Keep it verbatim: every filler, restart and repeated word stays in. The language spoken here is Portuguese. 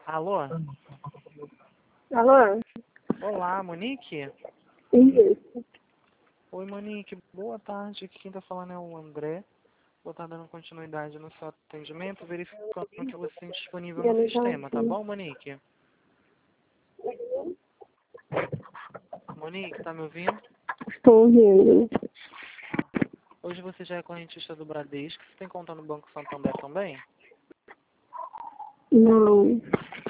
Alô? Alô? Olá, Monique? Isso. Oi, Monique. Boa tarde. Aqui quem tá falando é o André. Vou estar dando continuidade no seu atendimento, verificando que você tem disponível Eu no não sistema, tá entendi. bom, Monique? Monique, tá me ouvindo? Estou ouvindo. Hoje você já é correntista do Bradesco. Você tem conta no Banco Santander também? Não.